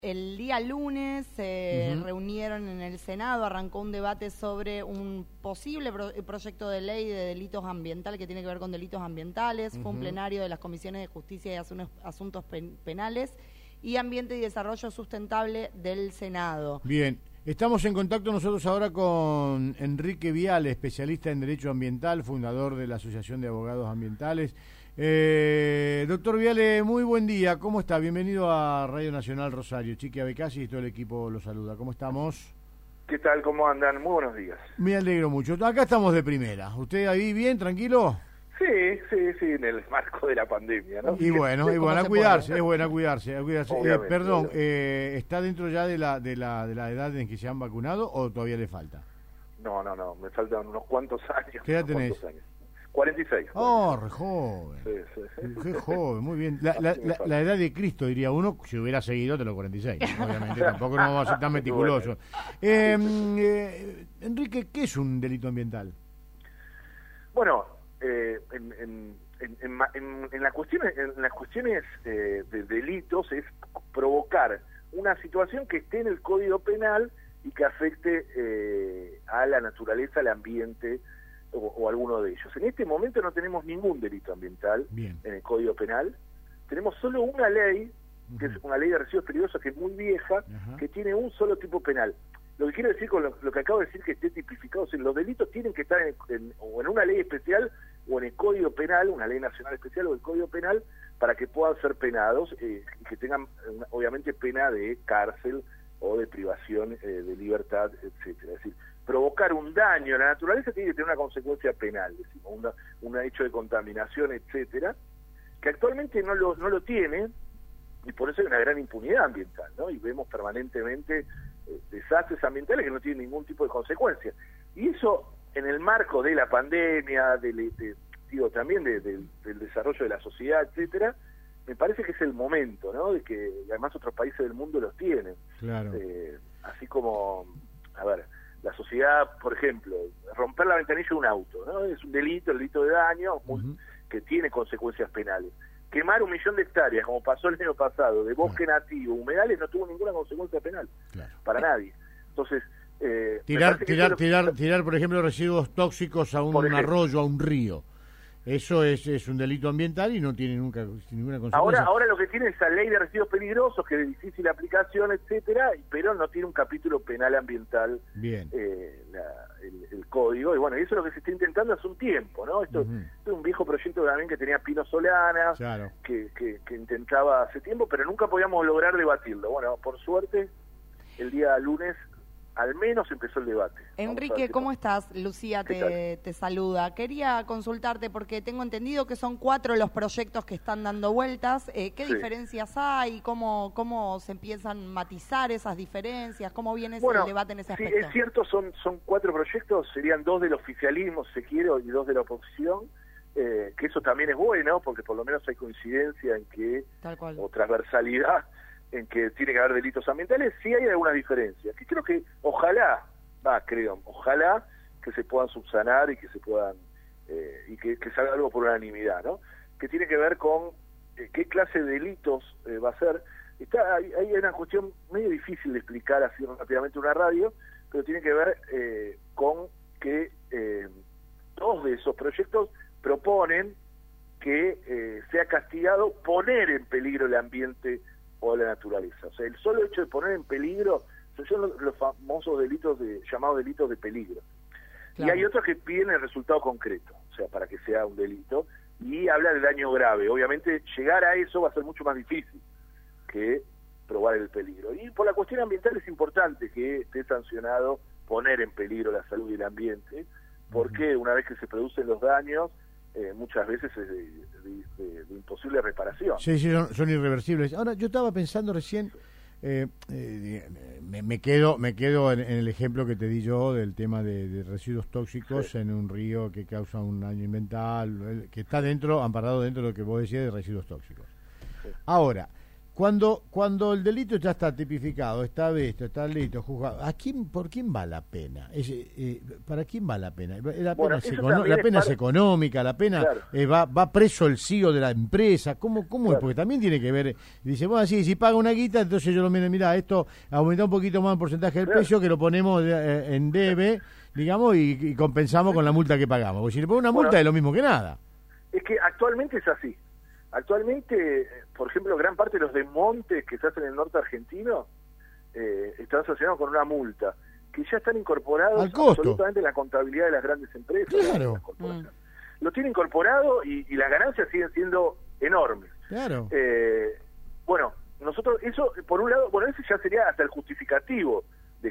El día lunes se reunieron en el Senado, arrancó un debate sobre un posible proyecto de ley de delitos ambientales que tiene que ver con delitos ambientales. Fue un plenario de las Comisiones de Justicia y Asuntos Penales y Ambiente y Desarrollo Sustentable del Senado. Bien, estamos en contacto nosotros ahora con Enrique Viale, especialista en Derecho Ambiental, fundador de la Asociación de Abogados Ambientales. Doctor Viale, muy buen día, ¿cómo está? Bienvenido a Radio Nacional Rosario. Chiqui Abecasi y todo el equipo lo saluda. ¿Cómo estamos? ¿Qué tal? ¿Cómo andan? Muy buenos días. Me alegro mucho. Acá estamos de primera. ¿Usted ahí bien, tranquilo? Sí, en el marco de la pandemia, ¿no? Y bueno, a cuidarse, es bueno a cuidarse. Perdón, obviamente. ¿está dentro ya de la edad en que se han vacunado o todavía le falta? No, me faltan unos cuantos años. ¿Qué edad tenés? 46. Oh, re joven. Sí. Qué joven, muy bien. La edad de Cristo, diría uno, si hubiera seguido de los 46. Obviamente, tampoco no vamos a ser tan meticulosos. Enrique, ¿qué es un delito ambiental? Bueno, en las cuestiones de delitos es provocar una situación que esté en el Código Penal y que afecte a la naturaleza, al ambiente, o alguno de ellos. En este momento no tenemos ningún delito ambiental en el Código Penal. Tenemos solo una ley, que es una ley de residuos peligrosos, que es muy vieja, que tiene un solo tipo penal. Lo que quiero decir con lo que acabo de decir, que esté tipificado, es los delitos tienen que estar o en una ley especial o en el Código Penal, una ley nacional especial o el Código Penal, para que puedan ser penados y que tengan, obviamente, pena de cárcel o de privación de libertad, etcétera. Es decir, provocar un daño a la naturaleza tiene que tener una consecuencia penal, decimos, un hecho de contaminación, etcétera, que actualmente no lo tiene, y por eso hay una gran impunidad ambiental, ¿no? Y vemos permanentemente desastres ambientales que no tienen ningún tipo de consecuencia. Y eso, en el marco de la pandemia, también del desarrollo de la sociedad, etcétera, me parece que es el momento, ¿no? De que además otros países del mundo los tienen. Claro. Así como, la sociedad, por ejemplo, romper la ventanilla de un auto, ¿no? Es un delito, el delito de daño, que tiene consecuencias penales. Quemar 1 millón de hectáreas, como pasó el año pasado, de bosque nativo, humedales, no tuvo ninguna consecuencia penal, para nadie. Entonces, tirar, por ejemplo, residuos tóxicos a un arroyo, a un río. Eso es un delito ambiental y no tiene ninguna consecuencia. Ahora lo que tiene es esa ley de residuos peligrosos, que es de difícil aplicación, etcétera, pero no tiene un capítulo penal ambiental. Bien. El código, y bueno, y eso es lo que se está intentando hace un tiempo, ¿no? Esto es un viejo proyecto también que tenía Pino Solana, que intentaba hace tiempo, pero nunca podíamos lograr debatirlo. Bueno, por suerte, el día lunes al menos empezó el debate. Enrique, ¿cómo estás? Lucía te saluda. Quería consultarte porque tengo entendido que son 4 los proyectos que están dando vueltas. ¿Qué diferencias hay? ¿Cómo se empiezan a matizar esas diferencias? ¿Cómo viene el debate en ese aspecto? Sí, es cierto, son 4 proyectos, serían 2 del oficialismo, si se quiere, y 2 de la oposición, que eso también es bueno, porque por lo menos hay coincidencia en que, o transversalidad, en que tiene que haber delitos ambientales. Sí hay algunas diferencias, que creo que ojalá que se puedan subsanar y que se puedan y que salga algo por unanimidad, ¿no? Que tiene que ver con qué clase de delitos va a ser. Hay una cuestión medio difícil de explicar así rápidamente en una radio, pero tiene que ver con que 2 de esos proyectos proponen que sea castigado poner en peligro el ambiente o la naturaleza. O sea, el solo hecho de poner en peligro son los famosos delitos llamados delitos de peligro. Y hay otros que piden el resultado concreto, o sea, para que sea un delito, y habla de daño grave. Obviamente, llegar a eso va a ser mucho más difícil que probar el peligro. Y por la cuestión ambiental es importante que esté sancionado poner en peligro la salud y el ambiente, porque una vez que se producen los daños, muchas veces es de imposible reparación. Sí, son irreversibles. Ahora, yo estaba pensando recién, me quedo en el ejemplo que te di yo del tema de residuos tóxicos en un río que causa un daño ambiental, que está amparado dentro de lo que vos decías de residuos tóxicos. Ahora, Cuando el delito ya está tipificado, está visto, está listo, juzgado, ¿por quién va la pena? ¿Para quién va la pena? La pena es económica, la pena va preso el CEO de la empresa, ¿cómo es? Porque también tiene que ver, dice, bueno, sí, si paga una guita, entonces yo lo miro, mirá, esto aumenta un poquito más el porcentaje del precio, que lo ponemos en debe, digamos, y compensamos con la multa que pagamos. Porque si le ponen una multa es lo mismo que nada. Es que actualmente es así. Actualmente, por ejemplo, gran parte de los desmontes que se hacen en el norte argentino están asociados con una multa, que ya están incorporados absolutamente en la contabilidad de las grandes empresas. Claro. Lo tiene incorporado y las ganancias siguen siendo enormes. Claro. Bueno, nosotros, eso, por un lado, ese ya sería hasta el justificativo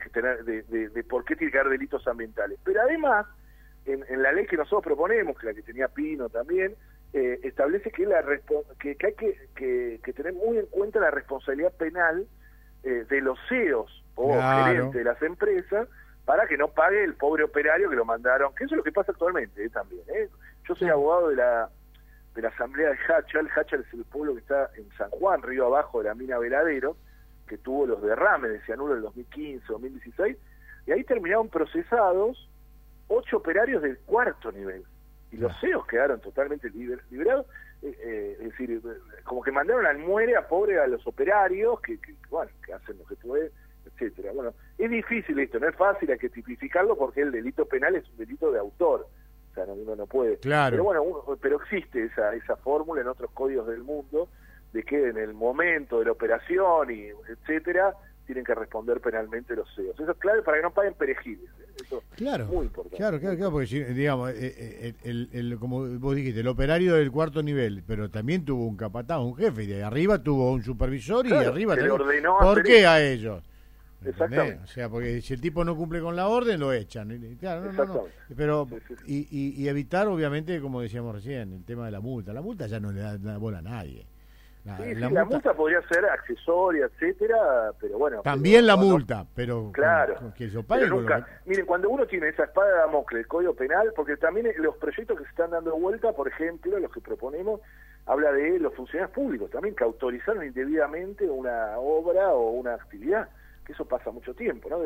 de por qué tiene que haber delitos ambientales. Pero además, en la ley que nosotros proponemos, que la que tenía Pino también, establece que hay que tener muy en cuenta la responsabilidad penal de los CEOs o gerentes de las empresas para que no pague el pobre operario que lo mandaron, que eso es lo que pasa actualmente también. Yo soy abogado de la asamblea de Hachal. Hachal es el pueblo que está en San Juan, río abajo de la mina Veladero, que tuvo los derrames de cianuro en 2015, 2016, y ahí terminaron procesados 8 operarios del 4º nivel. Y los CEOs quedaron totalmente liberados, es decir, como que mandaron al muere a pobre a los operarios, que hacen lo que pueden, etcétera. Bueno, es difícil esto, no es fácil, hay que tipificarlo porque el delito penal es un delito de autor, o sea, uno no puede. Claro. Pero bueno, pero existe esa fórmula en otros códigos del mundo, de que en el momento de la operación, y etcétera, tienen que responder penalmente los CEOs. Eso es clave para que no paguen perejiles. Eso es muy importante. Claro, porque digamos, como vos dijiste, el operario del 4º nivel, pero también tuvo un capataz, un jefe, y de arriba tuvo un supervisor, y de arriba le ordenó. ¿Por qué a ellos? Exactamente. O sea, porque si el tipo no cumple con la orden, lo echan. Claro, no. Pero, sí. Y evitar, obviamente, como decíamos recién, el tema de la multa. La multa ya no le da bola a nadie. La multa podría ser accesoria, etcétera, pero bueno. También la multa, pero claro, que yo pague. Pero nunca. Miren, cuando uno tiene esa espada de Damocles, el Código Penal, porque también los proyectos que se están dando vuelta, por ejemplo, los que proponemos, habla de los funcionarios públicos también, que autorizaron indebidamente una obra o una actividad, que eso pasa mucho tiempo, ¿no?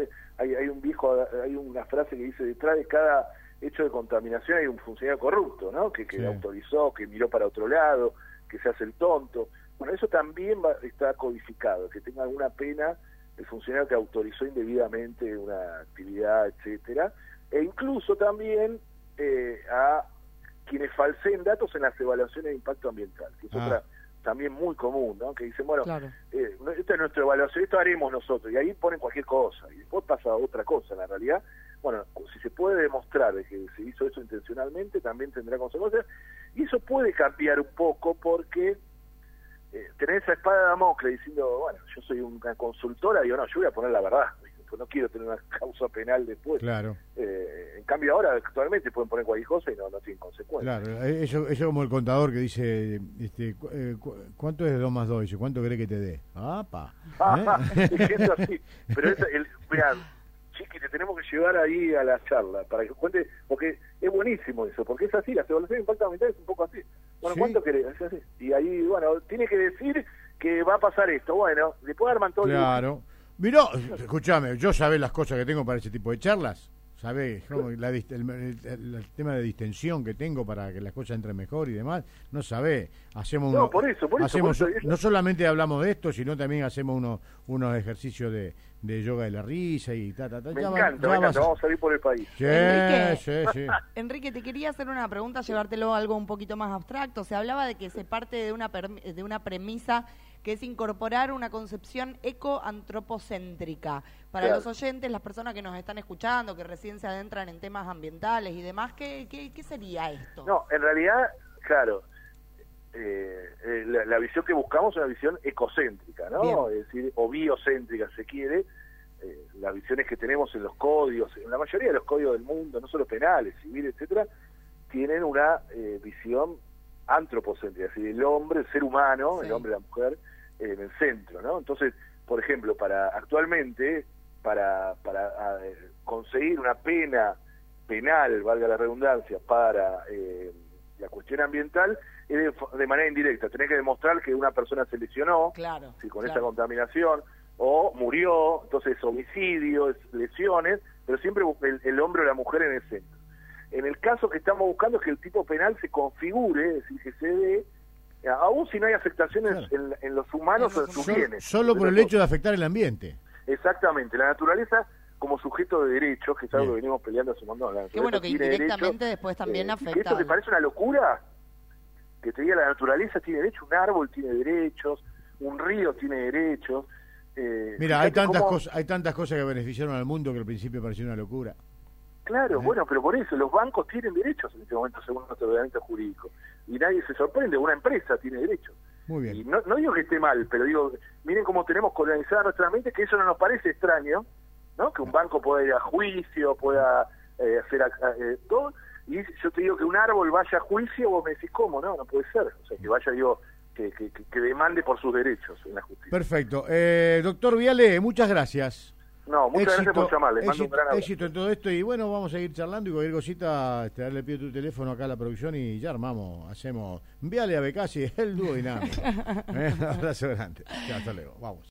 Hay una frase que dice, detrás de cada hecho de contaminación hay un funcionario corrupto, ¿no? Que autorizó, que miró para otro lado, que se hace el tonto. Bueno, eso también está codificado, que tenga alguna pena el funcionario que autorizó indebidamente una actividad, etcétera, e incluso también a quienes falseen datos en las evaluaciones de impacto ambiental, que es otra también muy común, ¿no? Que dicen, bueno, esta es nuestra evaluación, esto haremos nosotros, y ahí ponen cualquier cosa, y después pasa otra cosa. En la realidad, bueno, si se puede demostrar que se hizo eso intencionalmente, también tendrá consecuencias, y eso puede cambiar un poco porque tener esa espada de Damocles diciendo, bueno, yo soy una consultora, digo, no, yo voy a poner la verdad, pues no quiero tener una causa penal después. Claro. En cambio ahora actualmente pueden poner cualquier cosa y no tienen consecuencias. Claro, eso como el contador que dice, ¿cuánto es 2 más 2? Dice, ¿cuánto querés que te dé? ¡Apa! Es así. Pero mirá, Chiqui, te tenemos que llevar ahí a la charla para que cuente, porque es buenísimo eso, porque es así, la evaluación de impacto ambiental es un poco así. Bueno, ¿cuánto querés? Es así. Y ahí, bueno, tiene que decir que va a pasar esto. Bueno, después arman todo. Claro. Mirá, escúchame, yo sabés las cosas que tengo para ese tipo de charlas. ¿Sabés? El tema de distensión que tengo para que las cosas entren mejor y demás, no sabés. Por eso. No solamente hablamos de esto, sino también hacemos unos ejercicios de yoga de la risa y ta. Me encanta, vamos a salir por el país. Sí. Enrique, te quería hacer una pregunta, llevártelo a algo un poquito más abstracto. Se hablaba de que se parte de una premisa que es incorporar una concepción ecoantropocéntrica. Para los oyentes, las personas que nos están escuchando, que recién se adentran en temas ambientales y demás, ¿qué sería esto? No, en realidad, claro, la visión que buscamos es una visión ecocéntrica, ¿no? Bien. Es decir, o biocéntrica, se quiere. Las visiones que tenemos en los códigos, en la mayoría de los códigos del mundo, no solo penales, civiles, etcétera, tienen una visión antropocéntrica, es decir, el hombre, el ser humano, el hombre y la mujer, en el centro, ¿no? Entonces, por ejemplo, actualmente, para conseguir una pena penal, valga la redundancia, para la cuestión ambiental, es de manera indirecta. Tenés que demostrar que una persona se lesionó Claro, con claro. esa contaminación, o murió, entonces homicidios, lesiones, pero siempre el hombre o la mujer en el centro. En el caso que estamos buscando es que el tipo penal se configure, es decir, que se dé, aún si no hay afectaciones en los humanos o en sus bienes. Solo por el hecho de afectar el ambiente. Exactamente, la naturaleza como sujeto de derechos, que es algo que venimos peleando hace un montón. Qué bueno que tiene indirectamente derechos, después también que afecta. ¿esto te parece una locura? Que te diga la naturaleza tiene derechos, un árbol tiene derechos, un río tiene derechos. Mira, hay tantas cosas que beneficiaron al mundo que al principio pareció una locura. Claro, bueno, pero por eso los bancos tienen derechos en este momento según nuestro ordenamiento jurídico. Y nadie se sorprende, una empresa tiene derechos. Muy bien. Y no digo que esté mal, pero digo, miren cómo tenemos colonizada nuestra mente, que eso no nos parece extraño, ¿no? Que un banco pueda ir a juicio, pueda hacer todo. Y yo te digo que un árbol vaya a juicio, vos me decís, ¿cómo? No puede ser. O sea, que vaya, digo, que demande por sus derechos en la justicia. Perfecto. Doctor Viale, muchas gracias. No, muchas gracias por llamarle. Mando un gran abrazo. Éxito en todo esto y bueno, vamos a seguir charlando y cualquier cosita, darle pie a tu teléfono acá a la producción y ya hacemos Viale a Becasi, el dúo dinámico. Un abrazo grande. Ya, hasta luego. Vamos.